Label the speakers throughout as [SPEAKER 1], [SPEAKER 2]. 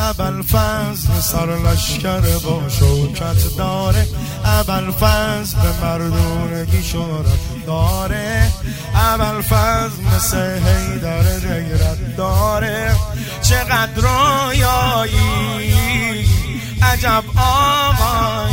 [SPEAKER 1] ابوالفضل سرلشکر با شوکت داره، ابوالفضل به مردونگی شهرت داره، ابوالفضل مثل حیدر غیرت داره. چقدر رویایی عجب آقایی،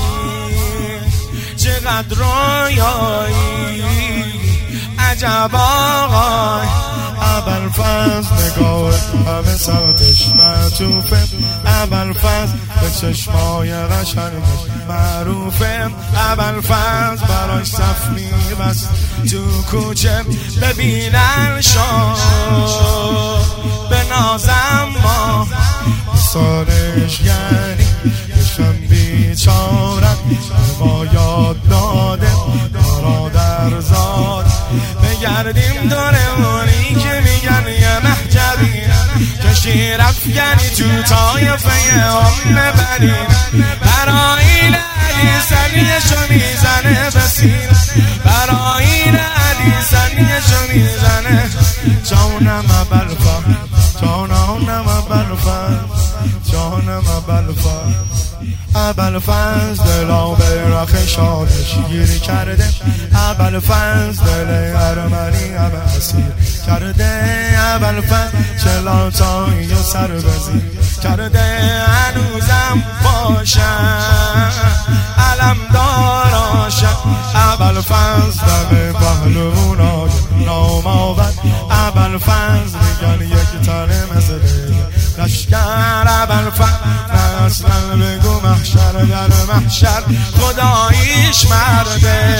[SPEAKER 1] چقدر رویایی عجب آقای. ابوالفضل نگاه همه سمتش معطوفه، ابوالفضل به چشمای قشنگش معروفه، ابوالفضل براش صف می‌بست تو کوچه ببینن شو به نازم ما سالش یعنی بشم بیچارت ما یاد داده برادر زاد. بگردیم دورمونی که میگن یه محجبی کشی رفگنی تو طایفه ام بنی، برای علی سنیشو میزنه بسیر، برای علی سنیشو میزنه. جانم ابوالفضل، جانم ابوالفضل، جانم ابوالفضل. ابوالفضل دلا به رخ شادش گیر کرده، ابوالفضل دل ارمنی همه اسیر کرده، ابوالفضل چلاتایی و سر بزیر کرده. هنوزم باشم علم داراشم، ابوالفضل دم پهلوانای نام آورد، ابوالفضل میگن یک تنه مثل لشکر، ابوالفضل اصلا بگو محشر در محشر خداییش مرده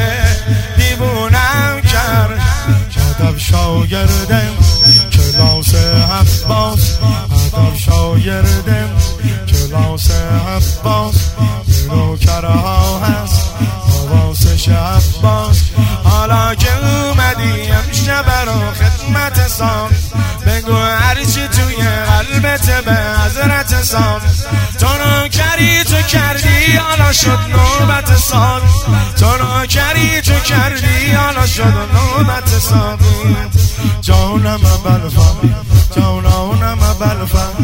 [SPEAKER 1] دیوونم کرد. ادب شاگردم کلاس عباس، ادب شاگردم کلاس عباس، نوکره ها هست حواسش عباس. حالا که اومدی امشب رو خدمت سام، بگو هرچی توی قلبت به حضرت سام. تو نوکری تو کردی حالا شد نوبت سام، تو نوکری تو کردی حالا شد نوبت سام. جانم ابوالفضل، جانم ابوالفضل،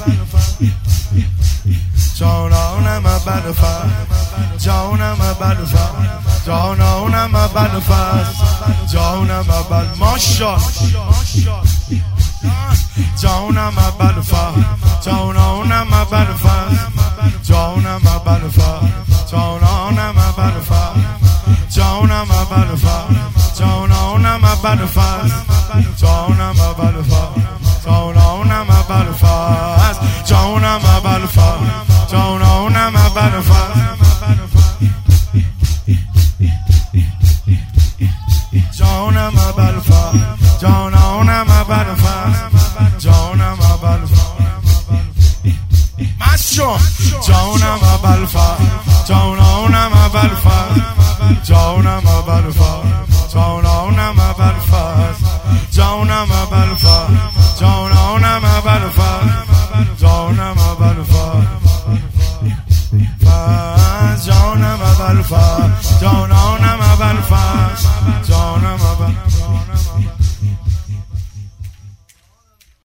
[SPEAKER 1] جانم ابوالفضل، جانم ابوالفضل، جانم ابوالفضل، جانم ابوالفضل. ماشاءالله جانم ابوالفضل، جانم ابوالفضل، جانم ابوالفضل، جانم ابوالفضل، جانم ابوالفضل، جانم ابوالفضل، جانم ابوالفضل، جانم ابوالفضل، جانم ابوالفضل، جانم ابوالفضل، جانم ابوالفضل، جانم ابوالفضل، جانم ابوالفضل. ماشو جانم ابوالفضل، جانم ابوالفضل، جانم ابوالفضل، جانم ابوالفضل، جانم ابوالفضل، جانم ابوالفضل، جانم ابوالفضل، جانم ابوالفضل.